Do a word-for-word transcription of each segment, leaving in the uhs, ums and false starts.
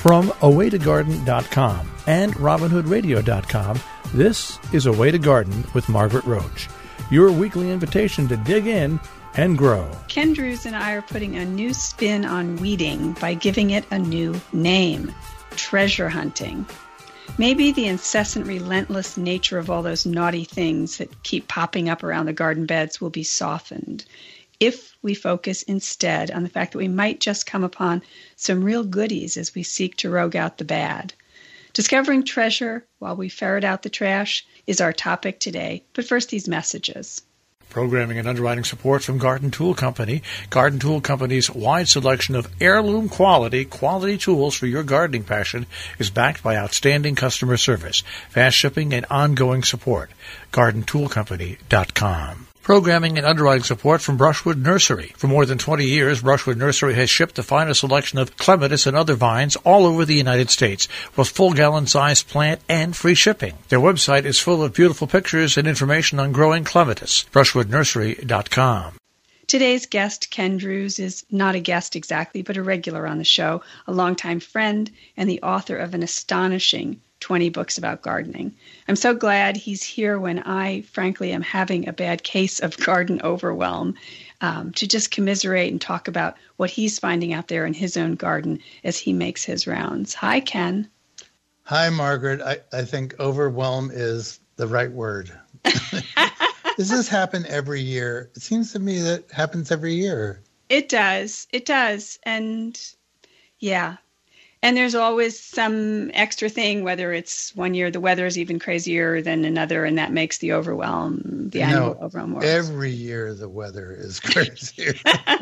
From a way to garden dot com and robin hood radio dot com, this is A Way to Garden with Margaret Roach, your weekly invitation to dig in and grow. Ken Drewes and I are putting a new spin on weeding by giving it a new name, treasure hunting. Maybe the incessant, relentless nature of all those naughty things that keep popping up around the garden beds will be softened if we focus instead on the fact that we might just come upon some real goodies as we seek to rogue out the bad. Discovering treasure while we ferret out the trash is our topic today. But first, these messages. Programming and underwriting support from Garden Tool Company. Garden Tool Company's wide selection of heirloom quality, quality tools for your gardening passion is backed by outstanding customer service, fast shipping, and ongoing support. garden tool company dot com. Programming and underwriting support from Brushwood Nursery. For more than twenty years, Brushwood Nursery has shipped the finest selection of clematis and other vines all over the United States, with full gallon-sized plant and free shipping. Their website is full of beautiful pictures and information on growing clematis. brushwood nursery dot com. Today's guest, Ken Drewes, is not a guest exactly, but a regular on the show, a longtime friend, and the author of an astonishing twenty books about gardening. I'm so glad he's here when I, frankly, am having a bad case of garden overwhelm, um, to just commiserate and talk about what he's finding out there in his own garden as he makes his rounds. Hi, Ken. Hi, Margaret. I, I think overwhelm is the right word. Does this happen every year? It seems to me that it happens every year. It does. It does. And yeah. And there's always some extra thing, whether it's one year the weather is even crazier than another, and that makes the overwhelm, the annual no, overwhelm worse. Every year the weather is crazier.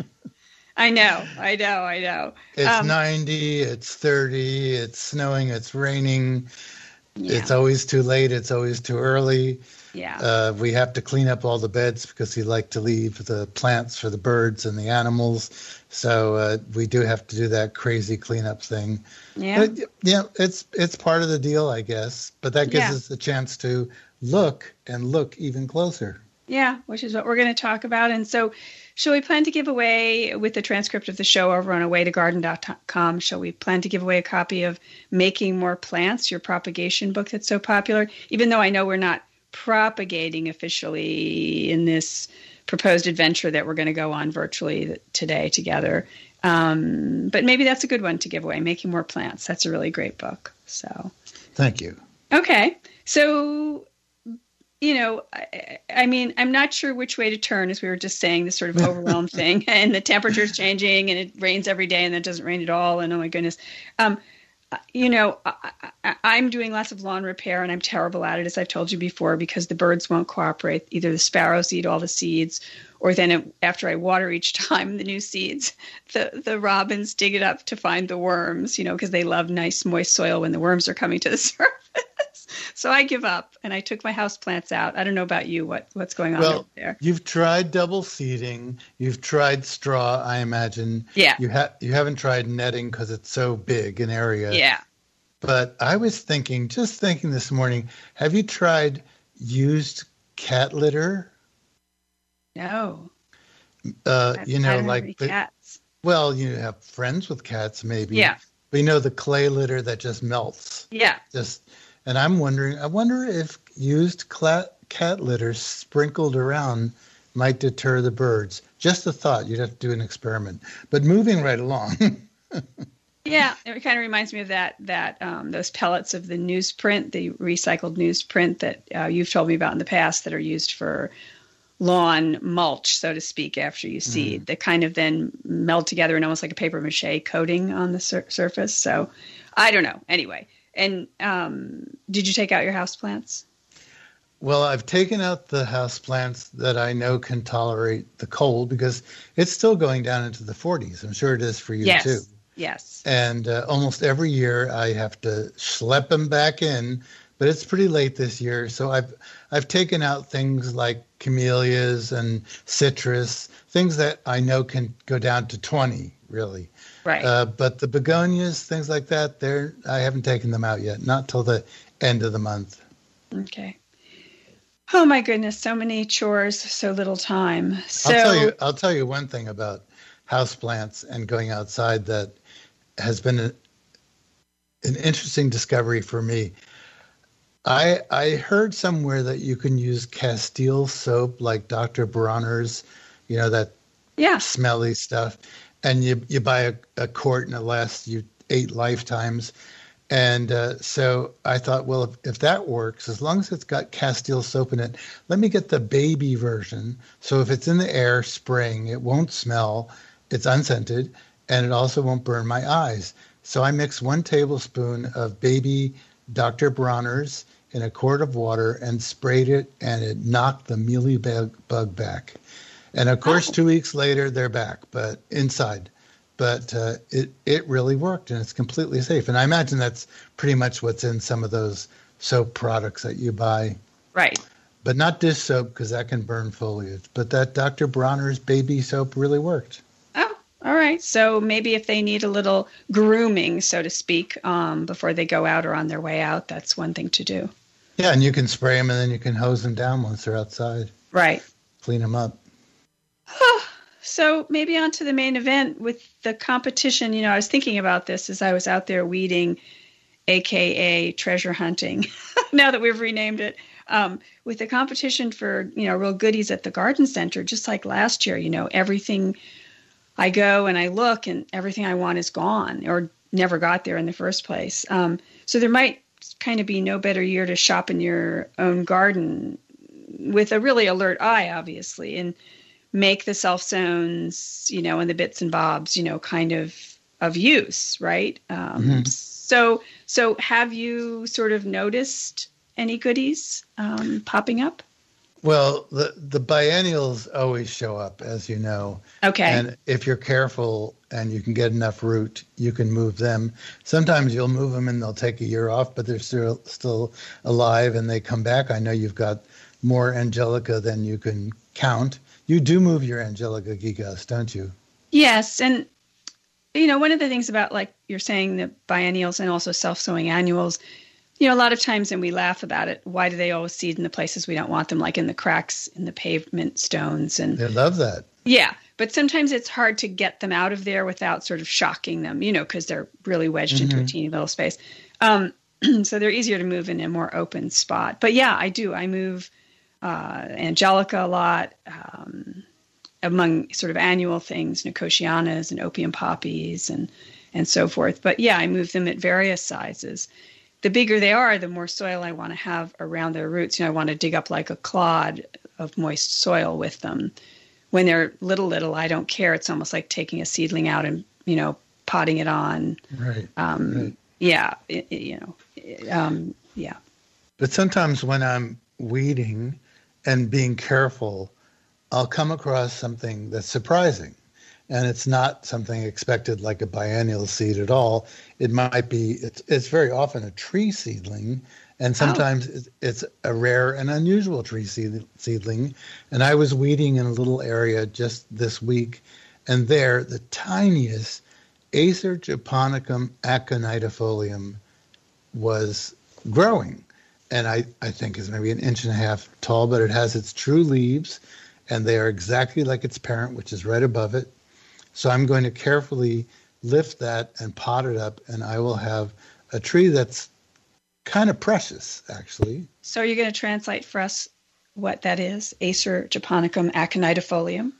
I know, I know, I know. It's um, ninety, it's thirty, it's snowing, it's raining. Yeah. It's always too late, it's always too early. Yeah. Uh, we have to clean up all the beds because we like to leave the plants for the birds and the animals. So uh, we do have to do that crazy cleanup thing. Yeah. But, yeah, it's it's part of the deal, I guess. But that gives yeah. us a chance to look and look even closer. Yeah, which is what we're going to talk about. And so shall we plan to give away, with the transcript of the show over on a way to garden dot com, shall we plan to give away a copy of Making More Plants, your propagation book that's so popular? Even though I know we're not propagating officially in this proposed adventure that we're going to go on virtually today together. Um, but maybe that's a good one to give away, Making More Plants. That's a really great book. So, thank you. Okay. So, you know, I, I mean, I'm not sure which way to turn, as we were just saying, this sort of overwhelm thing, and the temperature's changing, and it rains every day, and then it doesn't rain at all, and oh my goodness. Um, You know, I, I, I'm doing lots of lawn repair, and I'm terrible at it, as I've told you before, because the birds won't cooperate. Either the sparrows eat all the seeds, or then it, after I water each time the new seeds, the, the robins dig it up to find the worms, you know, because they love nice, moist soil when the worms are coming to the surface. So I give up, and I took my houseplants out. I don't know about you, what what's going on well, there. You've tried double seeding. You've tried straw, I imagine. Yeah. You, ha- you haven't tried netting because it's so big an area. Yeah. But I was thinking, just thinking this morning, have you tried used cat litter? No. Uh, I, you know, I don't like, have any the, cats. well, you have friends with cats, maybe. Yeah. But you know, the clay litter that just melts. Yeah. Just, and I'm wondering, I wonder if used cla- cat litter sprinkled around might deter the birds. Just a thought. You'd have to do an experiment. But moving right along. Yeah, it kind of reminds me of that, that um, those pellets of the newsprint, the recycled newsprint that uh, you've told me about in the past that are used for lawn mulch, so to speak, after you seed, mm. that kind of then meld together in almost like a paper mache coating on the sur- surface. So I don't know. Anyway, and um, did you take out your houseplants? Well, I've taken out the houseplants that I know can tolerate the cold because it's still going down into the forties. I'm sure it is for you yes. too. Yes. And uh, almost every year I have to schlep them back in, but it's pretty late this year. So I've I've taken out things like camellias and citrus, things that I know can go down to twenty, really. Right. Uh, but the begonias, things like that, they're I haven't taken them out yet, not till the end of the month. Okay. Oh my goodness, so many chores, so little time. So I'll tell you I'll tell you one thing about houseplants and going outside that has been a, an interesting discovery for me. I I heard somewhere that you can use Castile soap like Doctor Bronner's, you know, that Yeah. smelly stuff, and you you buy a, a quart and it lasts you eight lifetimes. And uh, so I thought, well, if, if that works, as long as it's got Castile soap in it, let me get the baby version. So if it's in the air spraying, it won't smell, it's unscented, and it also won't burn my eyes. So I mixed one tablespoon of baby Doctor Bronner's in a quart of water and sprayed it, and it knocked the mealy bug, bug back. And of course, Oh. two weeks later, they're back, but inside. But uh, it, it really worked, and it's completely safe. And I imagine that's pretty much what's in some of those soap products that you buy. Right. But not dish soap, because that can burn foliage. But that Doctor Bronner's baby soap really worked. Oh, all right. So maybe if they need a little grooming, so to speak, um, before they go out or on their way out, that's one thing to do. Yeah, and you can spray them, and then you can hose them down once they're outside. Right. Clean them up. So maybe on to the main event with the competition. You know, I was thinking about this as I was out there weeding, A K A treasure hunting, now that we've renamed it, um, with the competition for, you know, real goodies at the garden center, just like last year. You know, everything I go and I look and everything I want is gone or never got there in the first place. Um, so there might kind of be no better year to shop in your own garden with a really alert eye, obviously, and make the self zones, you know, and the bits and bobs, you know, kind of of use, right? Um, Mm-hmm. So, so have you sort of noticed any goodies um, popping up? Well, the, the biennials always show up, as you know. Okay. And if you're careful and you can get enough root, you can move them. Sometimes you'll move them and they'll take a year off, but they're still still alive and they come back. I know you've got more angelica than you can count. You do move your angelica gigas, don't you? Yes, and you know, one of the things about, like you're saying, the biennials and also self-sowing annuals, you know, a lot of times, and we laugh about it, why do they always seed in the places we don't want them, like in the cracks in the pavement stones? And They love that. yeah, but sometimes it's hard to get them out of there without sort of shocking them, you know, because they're really wedged Mm-hmm. into a teeny little space. Um, so they're easier to move in a more open spot. But yeah, I do. I move uh, angelica a lot. Um, among sort of annual things, nicotianas and opium poppies and, and so forth. But yeah, I move them at various sizes. The bigger they are, the more soil I want to have around their roots. You know, I want to dig up like a clod of moist soil with them. When they're little, little, I don't care. It's almost like taking a seedling out and, you know, potting it on. Right. Um, right. Yeah, it, it, you know, it, um, yeah. But sometimes when I'm weeding and being careful, I'll come across something that's surprising. And it's not something expected like a biennial seed at all. It might be, it's, it's very often a tree seedling. And sometimes oh. it's, it's a rare and unusual tree seed, seedling. And I was weeding in a little area just this week. And there, the tiniest Acer japonicum aconitifolium was growing. And I, I think is maybe an inch and a half tall, but it has its true leaves. And they are exactly like its parent, which is right above it. So I'm going to carefully lift that and pot it up, and I will have a tree that's kind of precious, actually. So you're going to translate for us what that is, Acer japonicum aconitifolium?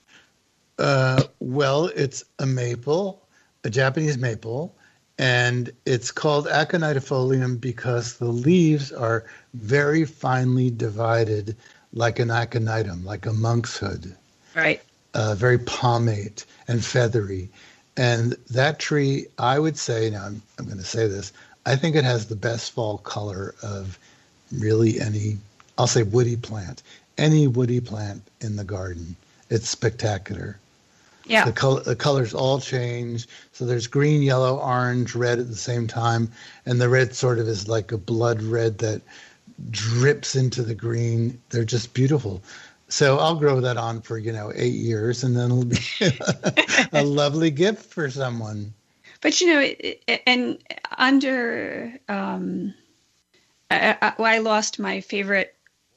Uh, well, it's a maple, a Japanese maple, and it's called aconitifolium because the leaves are very finely divided like an aconitum, like a monk's hood. Right. Uh, very palmate and feathery. And that tree, I would say, now I'm, I'm going to say this, I think it has the best fall color of really any, I'll say woody plant, any woody plant in the garden. It's spectacular. Yeah. The, col- the colors all change. So there's green, yellow, orange, red at the same time. And the red sort of is like a blood red that drips into the green. They're just beautiful. So I'll grow that on for, you know, eight years, and then it'll be a lovely gift for someone. But, you know, it, it, and under, um, I, I, well, I lost my favorite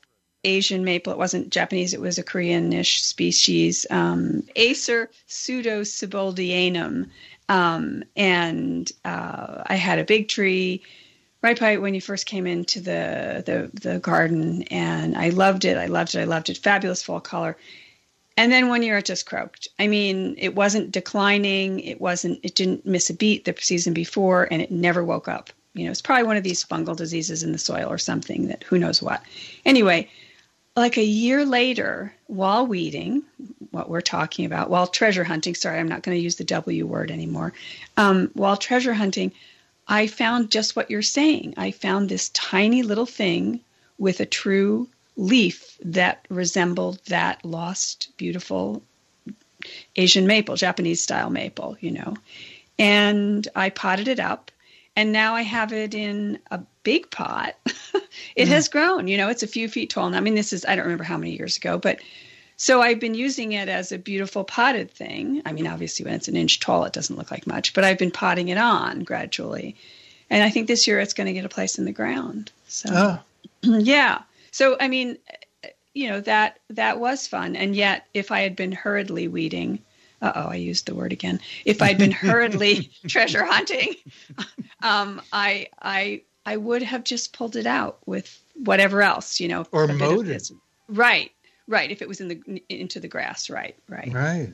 Asian maple. It wasn't Japanese. It was a Korean-ish species, um, Acer pseudosiboldianum. Um, and uh, I had a big tree right by when you first came into the, the the garden, and I loved it. I loved it. I loved it. Fabulous fall color. And then one year it just croaked. I mean, it wasn't declining. It wasn't. It didn't miss a beat the season before, and it never woke up. You know, it's probably one of these fungal diseases in the soil or something that who knows what. Anyway, like a year later, while weeding, what we're talking about, while treasure hunting, sorry, I'm not going to use the W word anymore. Um, while treasure hunting, I found just what you're saying. I found this tiny little thing with a true leaf that resembled that lost, beautiful Asian maple, Japanese style maple, you know. And I potted it up, and now I have it in a big pot. It mm. has grown, you know, it's a few feet tall. And I mean, this is, I don't remember how many years ago, but so I've been using it as a beautiful potted thing. I mean, obviously when it's an inch tall, it doesn't look like much, but I've been potting it on gradually. And I think this year it's going to get a place in the ground. So, oh. yeah. So, I mean, you know, that, that was fun. And yet if I had been hurriedly weeding, uh-oh, I used the word again. If I'd been hurriedly treasure hunting, um, I, I, I would have just pulled it out with whatever else, you know. Or mowed it. Right. Right, if it was in the into the grass, right, right. Right.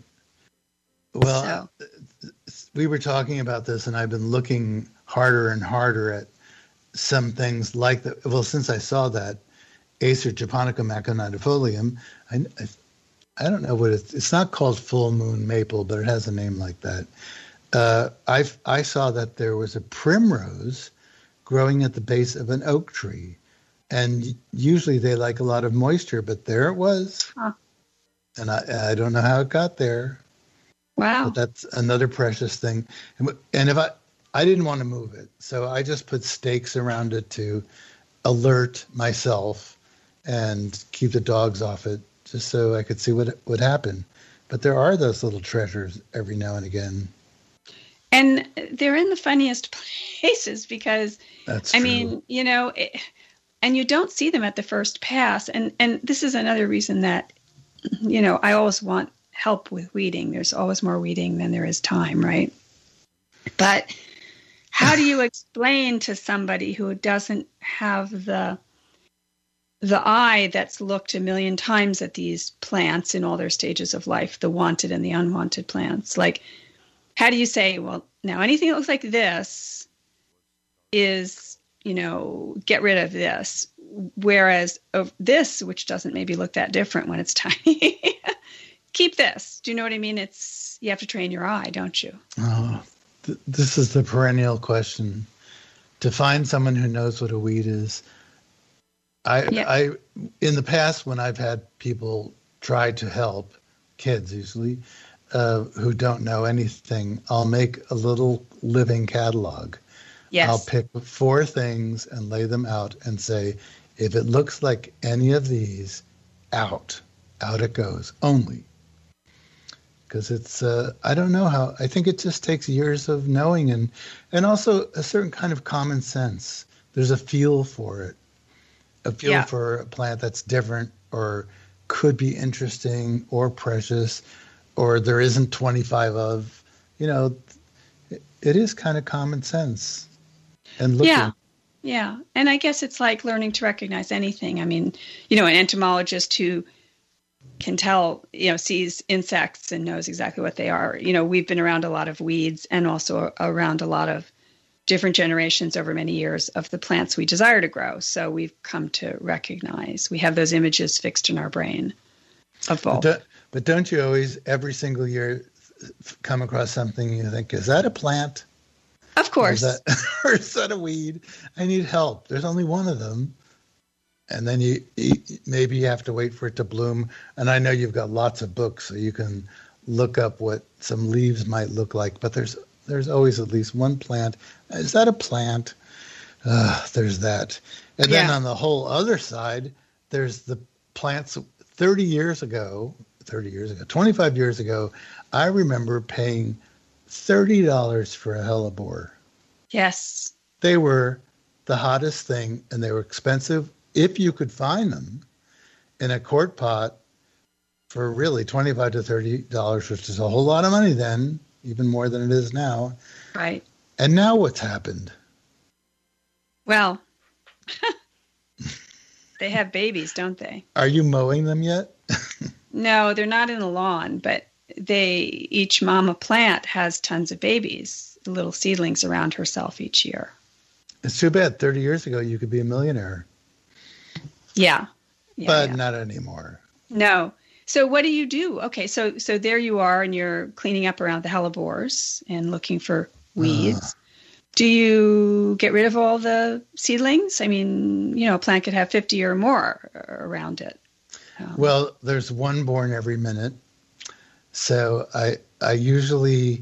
Well, so. We were talking about this, and I've been looking harder and harder at some things like that. Well, since I saw that Acer japonicum aconitifolium, I, I, I don't know what it's, it's not called full moon maple, but it has a name like that. Uh, I I saw that there was a primrose growing at the base of an oak tree. And usually they like a lot of moisture, but there it was. Huh. And I, I don't know how it got there. Wow. But that's another precious thing. And, and if I, I didn't want to move it, so I just put stakes around it to alert myself and keep the dogs off it, just so I could see what would happen. But there are those little treasures every now and again. And they're in the funniest places because, that's I true. mean, you know, it, and you don't see them at the first pass. And, and this is another reason that, you know, I always want help with weeding. There's always more weeding than there is time, right? But how do you explain to somebody who doesn't have the the eye that's looked a million times at these plants in all their stages of life, the wanted and the unwanted plants? Like, how do you say, well, now anything that looks like this is, you know, get rid of this. Whereas of this, which doesn't maybe look that different when it's tiny, keep this. Do you know what I mean? It's, you have to train your eye, don't you? Oh, th- this is the perennial question. To find someone who knows what a weed is. I, yeah. I, in the past, when I've had people try to help, kids usually, uh, who don't know anything, I'll make a little living catalog. Yes. I'll pick four things and lay them out and say, if it looks like any of these, out. Out it goes. Only. Because it's, uh, I don't know how, I think it just takes years of knowing and, and also a certain kind of common sense. There's a feel for it. A feel yeah. for a plant that's different or could be interesting or precious or there isn't twenty-five of, you know, it, it is kind of common sense. And looking. Yeah, yeah. And I guess it's like learning to recognize anything. I mean, you know, an entomologist who can tell, you know, sees insects and knows exactly what they are. You know, we've been around a lot of weeds and also around a lot of different generations over many years of the plants we desire to grow. So we've come to recognize, we have those images fixed in our brain of both. But don't, but don't you always, every single year, come across something you think, is that a plant? Of course. Or is, that, or is that a weed? I need help. There's only one of them. And then you, you maybe you have to wait for it to bloom. And I know you've got lots of books, so you can look up what some leaves might look like. But there's there's always at least one plant. Is that a plant? Uh, there's that. And then yeah. on the whole other side, there's the plants. thirty years ago, thirty years ago, twenty-five years ago, I remember paying thirty dollars for a hellebore. Yes. They were the hottest thing, and they were expensive if you could find them. in a quart pot for really twenty-five to thirty dollars, which is a whole lot of money then, even more than it is now. Right. And now what's happened? Well, they have babies, don't they? Are you mowing them yet? No, they're not in the lawn, but they each mama plant has tons of babies, little seedlings around herself each year. It's too bad. thirty years ago, you could be a millionaire. Yeah. yeah but yeah. not anymore. No. So what do you do? Okay, so so there you are, and you're cleaning up around the hellebores and looking for weeds. Uh. Do you get rid of all the seedlings? I mean, you know, a plant could have fifty or more around it. Um, well, there's one born every minute. So I I usually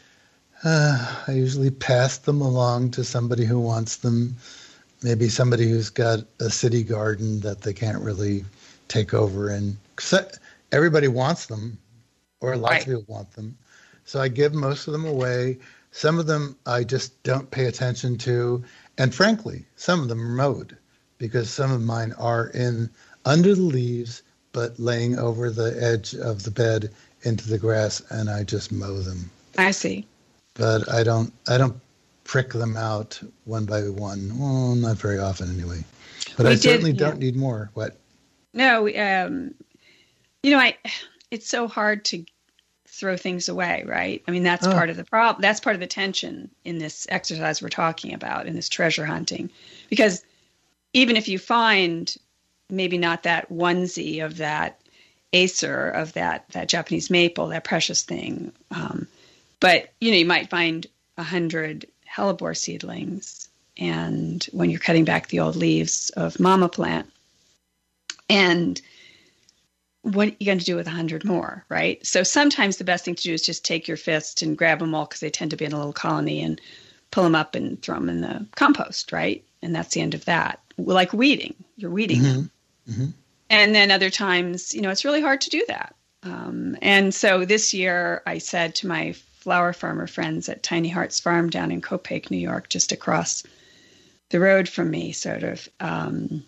uh, I usually pass them along to somebody who wants them. Maybe somebody who's got a city garden that they can't really take over, and everybody wants them, or lots right. of people want them. So I give most of them away. Some of them I just don't pay attention to, and frankly, some of them are mowed because some of mine are in under the leaves, but laying over the edge of the bed into the grass, and I just mow them. I see. But I don't I don't prick them out one by one. Well, not very often anyway. But we I certainly did, yeah. don't need more. What? No, um, you know, I. It's so hard to throw things away, right? I mean, that's oh. part of the problem. That's part of the tension in this exercise we're talking about, in this treasure hunting. Because even if you find maybe not that onesie of that Acer, of that, that Japanese maple, that precious thing, um, but, you know, you might find a hundred hellebore seedlings, and when you're cutting back the old leaves of mama plant, and what are you going to do with a hundred more, right? So sometimes the best thing to do is just take your fist and grab them all, because they tend to be in a little colony, and pull them up and throw them in the compost, right? And that's the end of that. Like weeding, you're weeding mm-hmm. them. Mm-hmm. And then other times, you know, it's really hard to do that. Um, and so this year I said to my flower farmer friends at Tiny Hearts Farm down in Copake, New York, just across the road from me, sort of, um,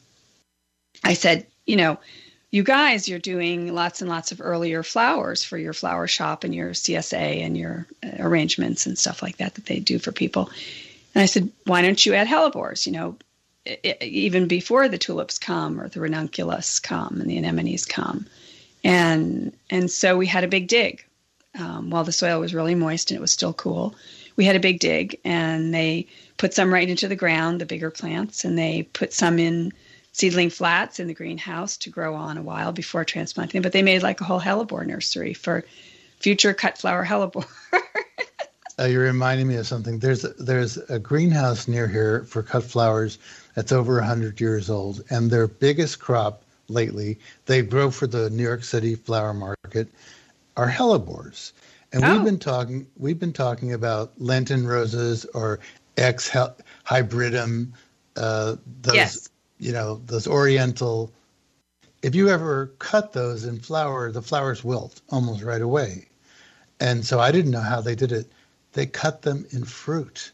I said, you know, you guys, you're doing lots and lots of earlier flowers for your flower shop and your C S A and your uh, arrangements and stuff like that that they do for people. And I said, why don't you add hellebores, you know, it, even before the tulips come or the ranunculus come and the anemones come. And and so we had a big dig. Um, while the soil was really moist and it was still cool, we had a big dig, and they put some right into the ground, the bigger plants, and they put some in seedling flats in the greenhouse to grow on a while before transplanting. But they made like a whole hellebore nursery for future cut flower hellebore. uh, you're reminding me of something. There's a, there's a greenhouse near here for cut flowers that's over one hundred years old, and their biggest crop lately, they grow for the New York City flower market, are hellebores. And oh. we've been talking we've been talking about Lenten roses or X hybridum, uh, those yes. you know, those oriental. If you ever cut those in flower, the flowers wilt almost right away. And so I didn't know how they did it. They cut them in fruit.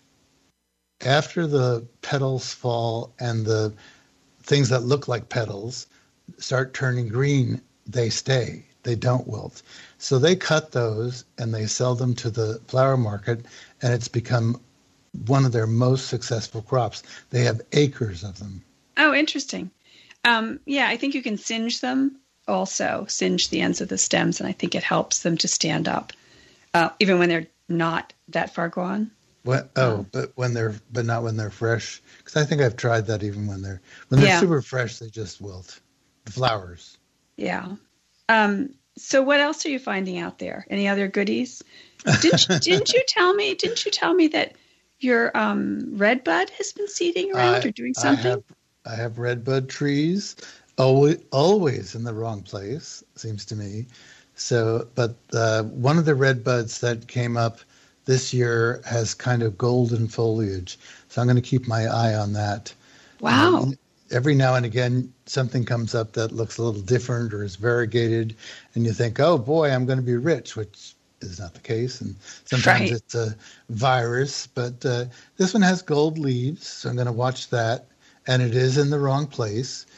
After the petals fall and the things that look like petals start turning green, they stay. They don't wilt. So they cut those and they sell them to the flower market, and it's become one of their most successful crops. They have acres of them. Oh, interesting. Um, yeah, I think you can singe them also, singe the ends of the stems, and I think it helps them to stand up, uh, even when they're not that far gone. What, oh, um, but when they're, but not when they're fresh. Because I think I've tried that. Even when they're when they're yeah. super fresh, they just wilt. The flowers. Yeah. Um, so what else are you finding out there? Any other goodies? Did you, didn't you tell me? Didn't you tell me that your um, redbud has been seeding around I, or doing something? I have, I have redbud trees, always, always in the wrong place, seems to me. So, but uh, one of the redbuds that came up this year has kind of golden foliage. So I'm going to keep my eye on that. Wow. Um, every now and again, something comes up that looks a little different or is variegated, and you think, oh boy, I'm going to be rich, which is not the case. And sometimes right. it's a virus, but uh, this one has gold leaves, so I'm going to watch that. And it is in the wrong place.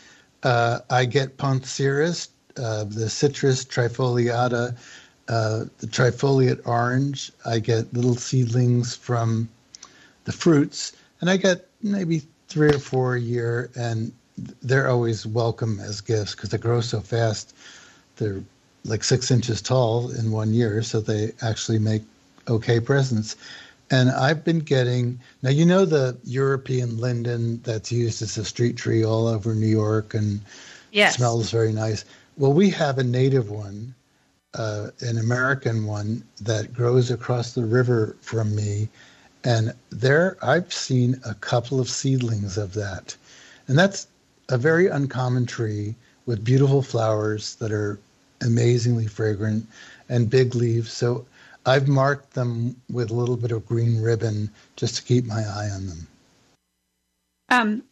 Uh, I get Poncirus, uh, the citrus trifoliata, uh, the trifoliate orange. I get little seedlings from the fruits, and I get maybe three or four a year, and they're always welcome as gifts because they grow so fast. They're like six inches tall in one year, so they actually make okay presents. And I've been getting, now you know the European linden that's used as a street tree all over New York and yes. smells very nice. Well, we have a native one, uh, an American one that grows across the river from me. And there I've seen a couple of seedlings of that. And that's a very uncommon tree with beautiful flowers that are amazingly fragrant and big leaves. So I've marked them with a little bit of green ribbon just to keep my eye on them. Um,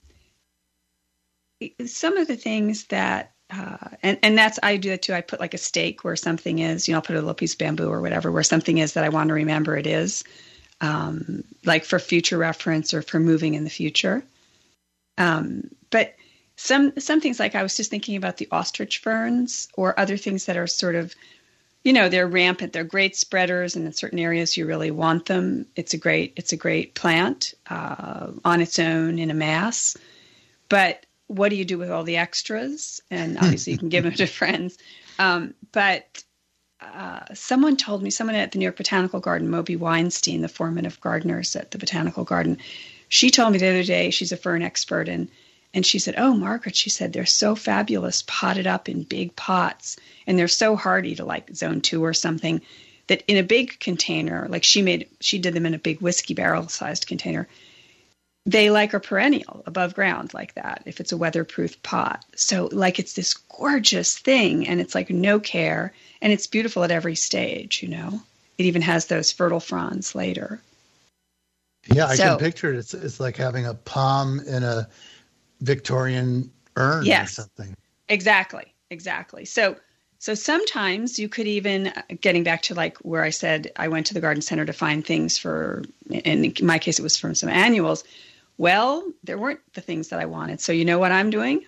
some of the things that, uh, and, and that's, I do that too. I put like a stake where something is, you know, I'll put a little piece of bamboo or whatever, where something is that I want to remember it is, um, like for future reference or for moving in the future. Um, but some, some things like I was just thinking about the ostrich ferns or other things that are sort of, you know, they're rampant. They're great spreaders, and in certain areas you really want them. It's a great, it's a great plant uh, on its own in a mass. But what do you do with all the extras? And obviously you can give them to friends. Um, but uh, someone told me, someone at the New York Botanical Garden, Moby Weinstein, the foreman of gardeners at the Botanical Garden, she told me the other day, she's a fern expert, and And she said, oh, Margaret, she said, they're so fabulous potted up in big pots. And they're so hardy to like zone two or something that in a big container, like she made, she did them in a big whiskey barrel sized container. They like are perennial above ground like that, if it's a weatherproof pot. So like it's this gorgeous thing and it's like no care and it's beautiful at every stage, you know. It even has those fertile fronds later. Yeah, I so, can picture it. It's, it's like having a palm in a Victorian urn yes, or something. Exactly, exactly. So so sometimes you could even, getting back to like where I said I went to the garden center to find things for, in my case it was from some annuals. Well, there weren't the things that I wanted. So you know what I'm doing?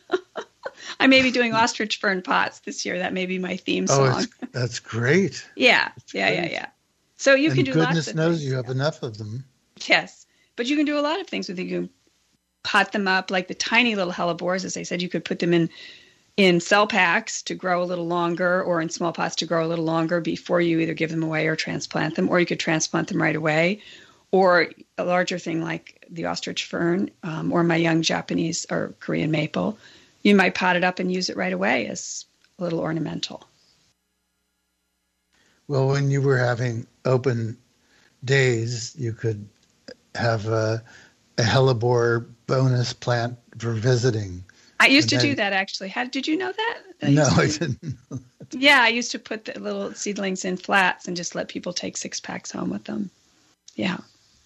I may be doing ostrich fern pots this year. That may be my theme song. Oh, that's great. yeah, that's yeah, great. yeah, yeah. So you and can do goodness lots of knows things. you have yeah. enough of them. Yes, but you can do a lot of things with it. You can pot them up like the tiny little hellebores, as I said. You could put them in in cell packs to grow a little longer, or in small pots to grow a little longer before you either give them away or transplant them, or you could transplant them right away. Or a larger thing like the ostrich fern um, or my young Japanese or Korean maple, you might pot it up and use it right away as a little ornamental. Well, when you were having open days, you could have a, a hellebore bonus plant for visiting. I used and to then, do that, actually. How did you know that? I no, to, I didn't. Yeah, I used to put the little seedlings in flats and just let people take six packs home with them. Yeah.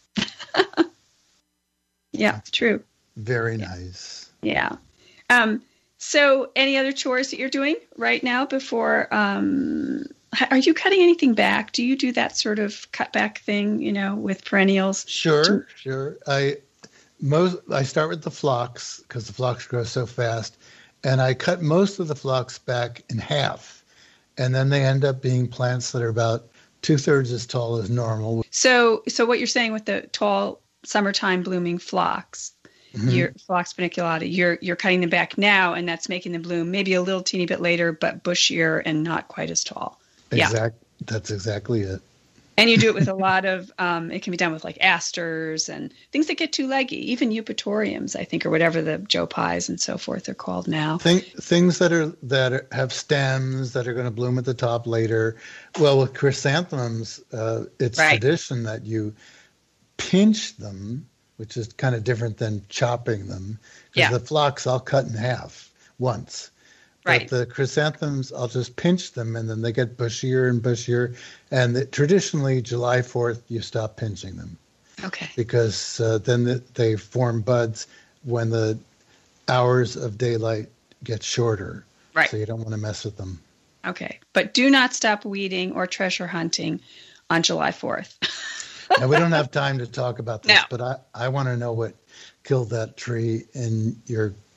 Yeah, it's true. Very yeah. nice. Yeah. Um, so any other chores that you're doing right now before, um, are you cutting anything back? Do you do that sort of cut back thing, you know, with perennials? Sure, to- sure. I most I start with the phlox because the phlox grows so fast, and I cut most of the phlox back in half, and then they end up being plants that are about two thirds as tall as normal. So, so what you're saying with the tall summertime blooming phlox, mm-hmm. your Phlox paniculata, you're you're cutting them back now, and that's making them bloom maybe a little teeny bit later, but bushier and not quite as tall. Exact. Yeah. That's exactly it. And you do it with a lot of, um, it can be done with like asters and things that get too leggy, even eupatoriums, I think, or whatever the Joe Pies and so forth are called now. Think, things that are that are, have stems that are going to bloom at the top later. Well, with chrysanthemums, uh, it's right. tradition that you pinch them, which is kind of different than chopping them. Because Yeah. the phlox I'll cut in half once. Right. But the chrysanthemums, I'll just pinch them, and then they get bushier and bushier. And the, traditionally, July fourth, you stop pinching them. Okay. Because uh, then the, they form buds when the hours of daylight get shorter. Right. So you don't want to mess with them. Okay. But do not stop weeding or treasure hunting on July fourth. Now, we don't have time to talk about this, No. but I, I want to know what killed that tree in your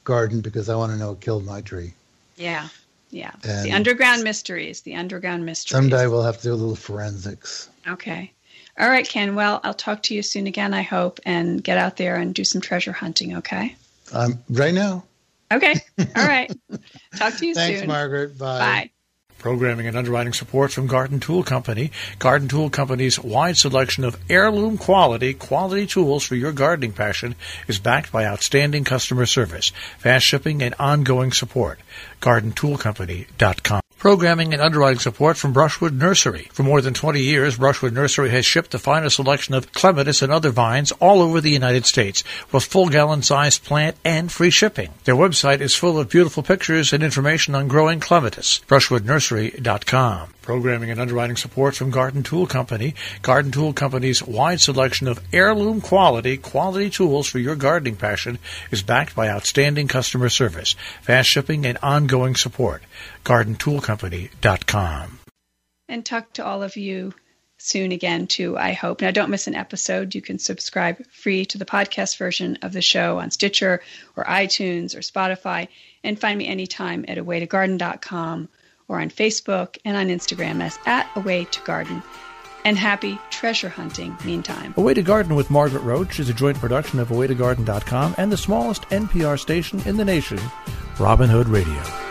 garden because I want to know what killed my tree. Yeah, yeah. And the underground mysteries, the underground mysteries. Someday we'll have to do a little forensics. Okay. All right, Ken. Well, I'll talk to you soon again, I hope, and get out there and do some treasure hunting, okay? Um, right now. Okay. All right. Talk to you Thanks, soon. Thanks, Margaret. Bye. Bye. Programming and underwriting support from Garden Tool Company. Garden Tool Company's wide selection of heirloom quality, quality tools for your gardening passion is backed by outstanding customer service, fast shipping, and ongoing support. garden tool company dot com. Programming and underwriting support from Brushwood Nursery. For more than twenty years, Brushwood Nursery has shipped the finest selection of clematis and other vines all over the United States with full gallon-sized plant and free shipping. Their website is full of beautiful pictures and information on growing clematis. brushwood nursery dot com. Programming and underwriting support from Garden Tool Company. Garden Tool Company's wide selection of heirloom quality, quality tools for your gardening passion is backed by outstanding customer service, fast shipping, and ongoing support. garden tool company dot com. And talk to all of you soon again, too, I hope. Now, don't miss an episode. You can subscribe free to the podcast version of the show on Stitcher or iTunes or Spotify, and find me anytime at away to garden dot com or on Facebook and on Instagram as at away to garden. And happy treasure hunting meantime. Away to Garden with Margaret Roach is a joint production of away to garden dot com and the smallest N P R station in the nation, Robin Hood Radio.